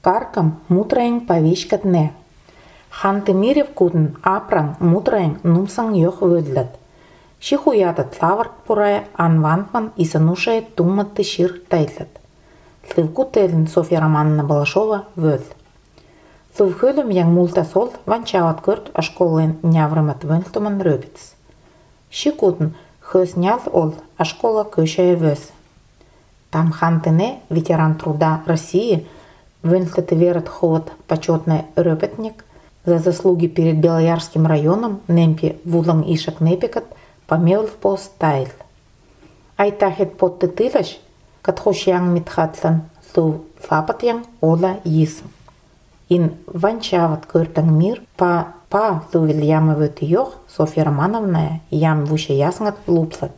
Каркам мутраин павишкат не. Ханты мирев кудын апран мутраин нумсан йох вöдлät. Шихуятат лаварт пурая анвантман и санушает тумматты шир тайтлат. Тлывкутелин Софья Романовна Балашова вöl. Тлывхölüm яң мулта сол ванчават көрт ашколын няврымат вönтуман рöбитс. Шикудын хөснял ол ашкола көшая вös. Там хантыне ветеран труда России вönтлаты верат ховат почетный рöпетник за заслуги перед Белоярским районом немпи вулан ишак непекат помел в пост тайл. Айтахет потты тылаш, катхош яң митхатлан су фапат яң ола йисм. Ин ванчават кыртан мир па сувил ямывыт йох Софья Романовна ям вуще яснгат лупсат.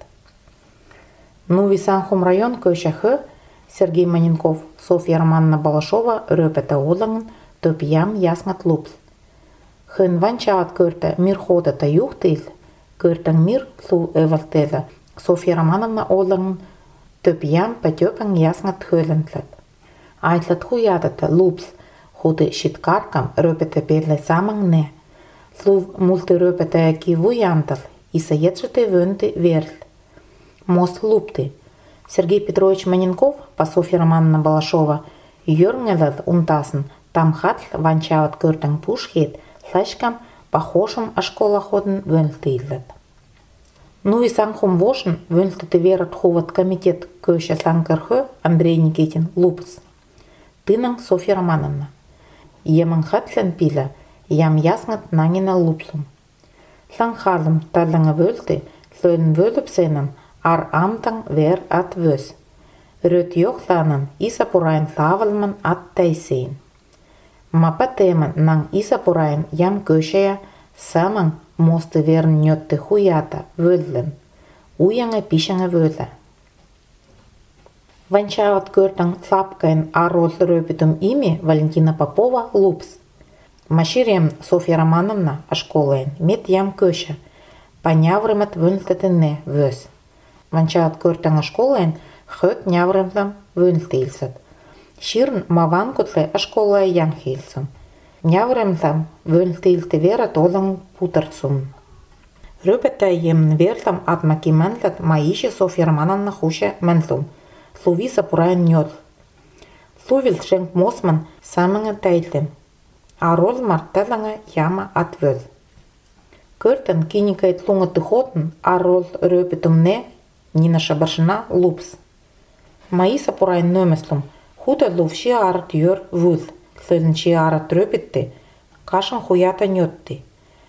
Ну висанхум район көшахы Сергей Маненков Софья Романовна Балашова рöпета олаңын төп ям яснгат лупс. Хын ванчават кырта мир ходата юхтыл, кыртан мир су эвалтела Софья Романовна олаңын төп ям пәтөпән яснгат хөлінтлат. Айтлат хуядата лупс худы шиткаркам рöпета перле самаң не. Слув мулты рöпета киву янтал и саетшыты вönты верл. Мос лупты. Сергей Петрович Маненков по Софья Романовна Балашова йörngелät унтасын там хатл ванчават кыртан пушхет слашкам похожим ашкола ходын вönтыйлат. Ну и санхум вошын вönтлаты верат хуват комитет көші санкархы Андрей Никитин лупс. Тынang Софья Романовна. Емын хатлен пила ям яснат наңина лупсум. Санхалым таллаңа вөлті слөйн вөліп сенін ар амтаң вер ат вös. Рöt йохланын иса пурайын лавылмын ат тайсейн. Мапа темын наң иса пурайын ям көшея самаң мосты верн нётты хуята вöllін. Уяңа пишаңа вöllä. Ванчават кыртаң слапкайын арол рöpitüm ими Валентина Попова лупс. Маширем Софья Романовна ашколайын мет ям көші. Паняврымат вöntltätine вös. Ванчават кыртаң ашколайын хөт няврымлам вöntlтейлсат. Ширн маванкутлы ашколай яң хейлсым. Няврымлам вöntlтейлті верат олаң путарцум. Рöpeta емн верлам атмакиманлат маиши Софья Романовна хуша мэнлум. Слувиса пурайын нёт. Слувил шенк мосман самыңа тайлым. Арол марталаңа яма ат вöl. Кыртан киникайт луңаты хотын арол рöpitümне Нина Шабаршина лупс. Маиса пурайын нөмеслум. Хута лувши арат йör вöl. Слölінші арат рöpitті кашын хуята нётты.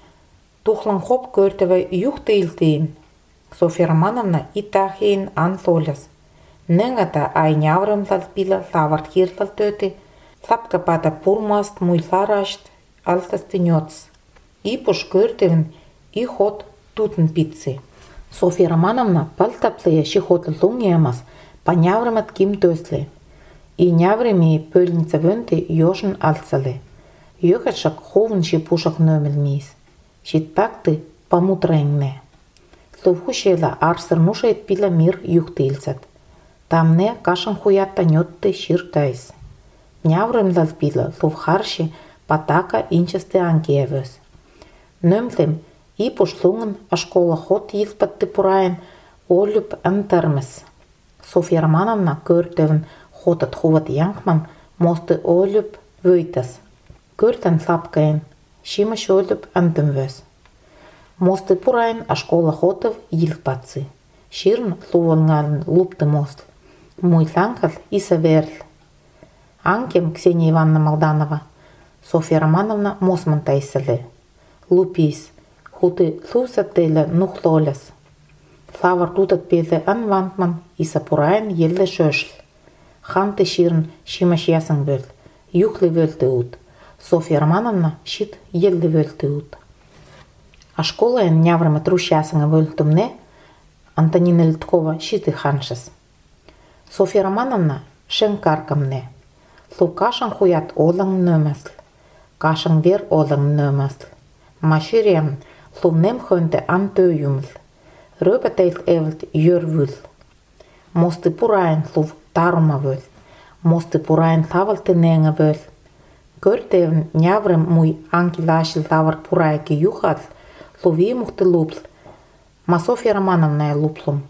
Тухлан хоп кыртывай юхтыйлтыйын. Софья Романовна итахейн ан соляс. Нэнгата ай няврымлал пила лаварт хиртлал төты. Слапка пата пурмаст муйларашт алтасты нётс. И пуш кыртывын и ход тутын пиццы. Софья Романовна палтаплыя шихотлы луңемас па няврымат ким төслы. И няврыми пөлница вönты йошын алцалы. Йөхашак ховын шипушак нөмілмейс. Шитпакты памутрайңне. Слувхушела арсырнушайт пила мир юхтыйлсат. Тамне кашын хуятта нётты ширтайс. Няврымлал пила слувхарши патака инчасты анкия вös. Нөмлем и пушлуңын ашкола хот йылпатты пурайын олюп антармыс. Софья Романовна кыртывын хотат хуват яңкман мосты олюп вöйтас. Кыртан слапкайын шимыш олюп антым вös. Мосты пурайын ашкола хотов йылпатсы. Ширн слувалңалын лупты мост. Муйланкал иса верл. Анкем Ксения Ивановна Молданова. Софья Романовна мосман тайсылы. Лупис. Хуты слусаттыйлы нухлоляс. Славар тутат пелі анвантман иса пурайын елі шöшл. Ханты ширн шимаш ясың вöl. Юхлы вөлті ут. Софья Романовна шит елі вөлті ут. Ашколайын няврымы труш ясыңа вөлтімне Антонина Литкова шиты ханшас. Софья Романовна шенкаркамне. Лукашан хуят олаң нөмәсл. Кашан вер олаң нөмәсл. Маширем лувнем хönte ан төйюмл. Рöpeteilt evlt йör вöl. Мосты пурайын лув тарума вöl. Мосты пурайын тавалты неңа вöl. Körtevn njavrem mui ankilaashil tavar puraiki juhat, luvimuhti lupl, ma Sofia Romanovna luplum.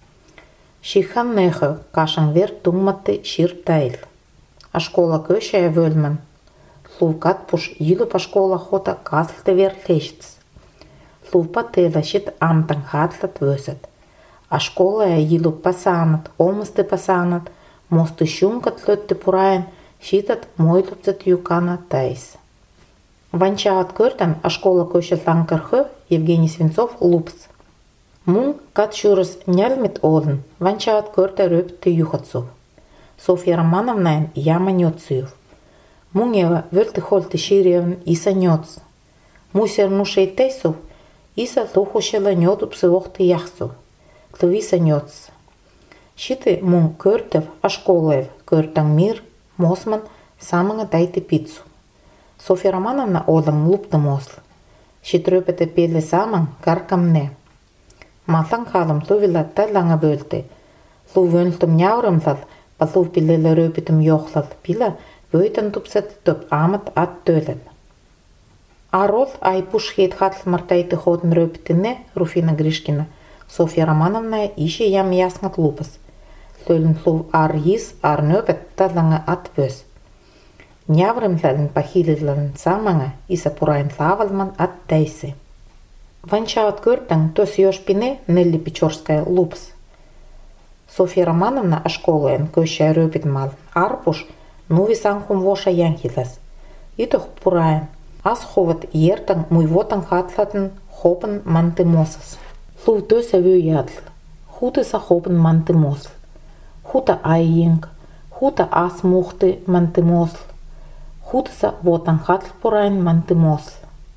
Shihan neho kashan ver tungmatti shir tail. A škola köšä völmän. Luukat pus jilupa škola hota kaslte ver lechts. Luupa teillä shit amtan hatlat vöset. A škola jilupa saanat, omasti pasaanat, mosti shunkat lötti puraen, shitat moilupset jukana täis. Vanchaat körtän a škola köšä lankarhö Evgeny Sventsov lups. Mun katšurus njelmit olin, vanchaat körtä röpti juhatsov. Sofia Romanovna jama njotsujov. Mungeva völti holti shirjevn isa njots. Muser nušei teisov, isa luhušela njotupsi vohti jahsov. Luvisa njots. Shiti mun körtev a školev, körtang mir, mosman, samanga taiti pitsu. Sofia Romanovna olin lupta mosl. Shit röpete pele samang karkam ne. Matlang halım luvila talanga bölti. Luvönltum njauramlal, Luv pilele röpitum johlal pila vöitän tupset töp amat at tölen. Arol ai pushheit hatl martaiti hoten röpitine Rufina Grishkina, Sofia Romanovna ishi jam jasngat lupas. Tölen luv ar jis ar nöpet talanga at vös. Njavrimlalen pahililalen samanga isa purain lavalman at täisi. Vanchaat körtang tos jospine Nelli Pichorskaya lupas. Sofia Romanovna a školen köšä röpitmal arpus nuvisanhum voša janhilas. Itoh puraen as hovat jertang muivotan hatlaten hopen mante mosas. Luv tösä vyjatl. Hutisa hopen mante mosl. Huta aijink. Huta as muhti mante mosl. Hutisa votan hatl puraen mante mosl.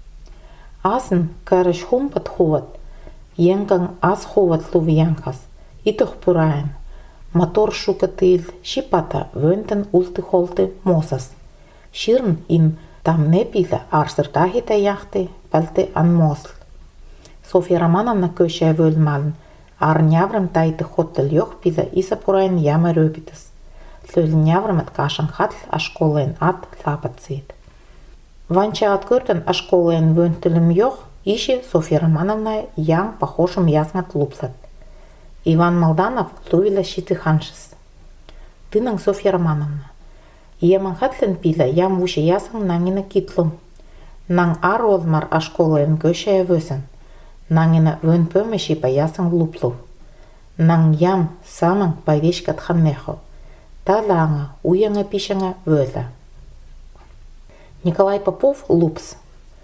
Asen karish humpat hovat. Jenkang as hovat luv janhas. Itoh puraen. Motor shukatil shipata vönten ulti holti mosas. Shirn in tam nepila arsertahita jahti palte an mosl. Sofia Romanovna köšä völmalen ar njavrem taiti hotel johpila isa puraen jama röpitas. Löl njavremet kashan hatl a školen at lapatsit. Vanchaat körtän a školen vöntelem joh ishi Sofia Romanovna jam pahosum jasngat lupsat. Иван Молданов лувила щиты ханшис. Тынang Sofia Romanovna. Еман хатлен пила ям вуше ясang nangina kitlum. Nang ar olmar a školen köšä vösen. Nangina vön pömeshi pa ясang luplu. Nang jam samang pa vishkat hanneho. Talanga ujanga pishanga völa. Николай Попов lups.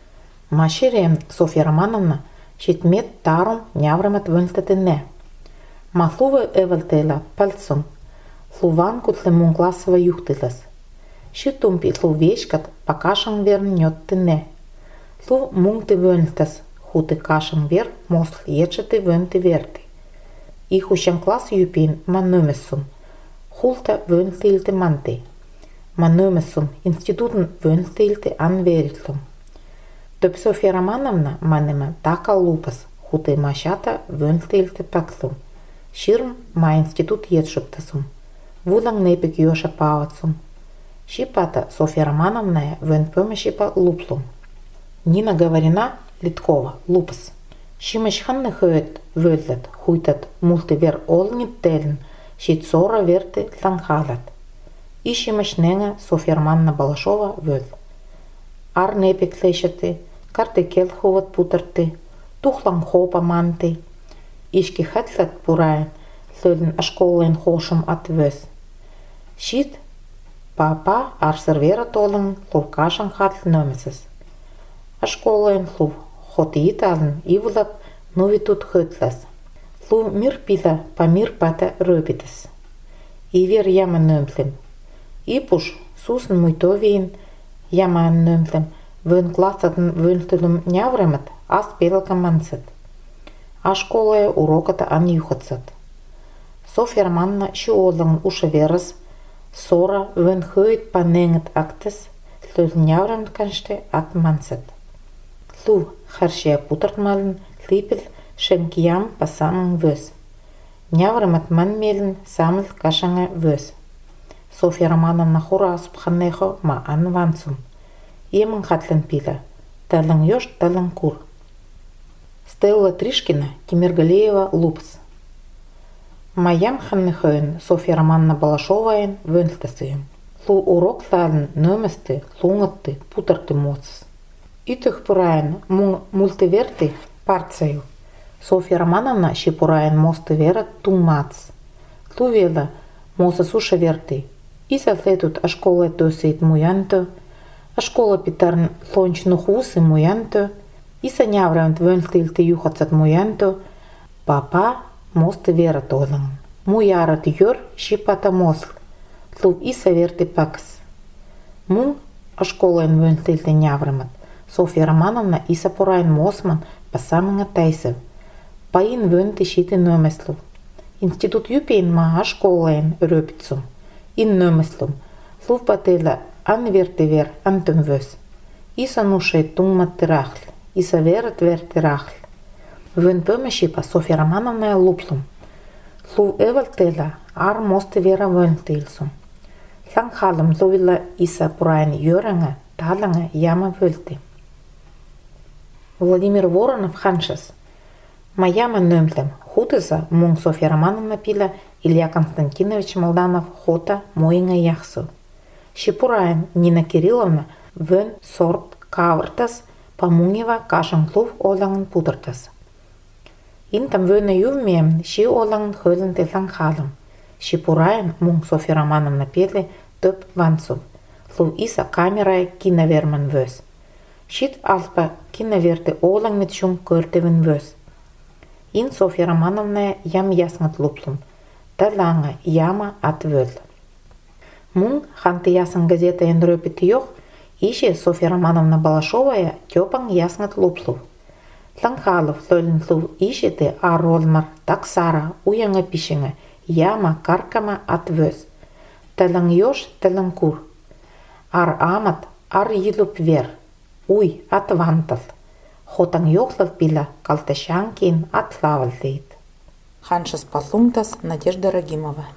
Маширем Sofia Romanovna shitmet tarum njavremet vöntetene. Mahluve evalteilla paltsum, luvan kutle mun klassava juhtilas. Shitumpi lu vieskat pakashan ver njottine. Lu mungti vöntas, huti kashan ver mosl jetsati vönti verti. Ihushan klass jupin man nömessum, hulta vöntilti manti. Man nömessum instituten vöntilti anveritlum. Töp Sofia Romanovna manema taka lupas, huti mashata vöntilti paklum. Shirm ma institut jetshuptasum. Vulang nepik josha pavatsum. Shipata Sofia Romanovna vön pömeshipa luplum. Nina Говорина Litkova lupas. Shimashhanne höet völlet huitat multiver olnit telen shit sora verti langhalat. Ishimashnenga Sofia Romanovna Balashova völ. Ar nepik leshati, karte kelhuvat putarti, тухлам hopa manti. Ishki hatlat puraen lölen a školen hošum at vös. Shit papa ar servera tolen luv kashan hatl nömesas. A školen luv hoti italen ivulap nuvitut hötlas. Luv mir pila pa mir pata röpitas. Iver jama nömtlem. Ipus susen muitovien jama nömtlem vön klassaten vöntelum njavremet as pelka manset. A školoje urokata an juhatsat. Sofia Romanovna šiollang ušaveras, sora vön höit pa nenget aktes, löl njavremet kanste at manset. Lu harshia putartmalen lipil schenkjam pa samang vös. Njavremet manmelen samel kashanga vös. Sofia Romanovna hura subhaneho ma an vansum. емын хатлын пила. Талын ёш, талын кур. Стелла Тришкина, Тимиргалеева, Лупс. Маям ханныхын Софья Романовна Балашоваен вөнлтасыйым. Лу урок талын нөмісті, луңытты, путарты моцыс. Итых пурайын мультиверты парцаю. Софья Романовна шипурайын мосты вера тумац. Лу вела мосы суша верты. Иса слетут а школа тосит муянто, а школа питарн лончну хусы муянто, иса няврant вөнлтылты юхацат муянто, папа мосты вера толын. Муярат йор шипата мосл. Лу иса верты пакс. Мун а школаен вөнлтылты няврымат. Софья Романовна иса пурайын мосман па самыңа тайсып. Пайын вөнты шиты нөмеслу. Институт юпейн ма а школаен рöpitsum. Ин нөмеслум. Лу пателла ан верты вер антын вös. Иса нушет туммат тырахл. Иса верат верты рахл. Вön пöмешипа Софья Романовна луплум. Лу эвалтела ар мосты вера вönтылсум. Ланхалым лувила иса пурайын йörаңа, талаңа яма вөлты. Владимир Воронов ханшас. Маяма нөмтлем хутыза мун Софья Романовна пила Илья Константинович Молданов хота моинга яхсу. Шипурайын Нина Кирилловна вön сорт кавыртас памунгева кашын клув олаңын пудыртас. Интам вöне ювмем ши олаңын хөлін телсан халым. Шипурайын мун Софья Романовна пеле төп вансу. Лу иса камерай киноверман вös. Шит алпа киноверты олаң метшум көртевін вös. Ин Софья Романовна ям ясңат луплум. Талаңа яма ат вöl. Мун ханты ясын газета рöpiti йох, ише Софья Романовна Балашовая тёпаң ясңат луплу. Ланхалов лөлін лу ишеті ар олмар таксара уяңа пишіңі яма каркама ат вös. Талың ёш, талың кур. Ар амат, ар йылуп вер. Уй, ат вантал. Хотаң йохлал пила калташан кин ат лавал дейт. Ханшас Патлумтас, Надежда Рагимова.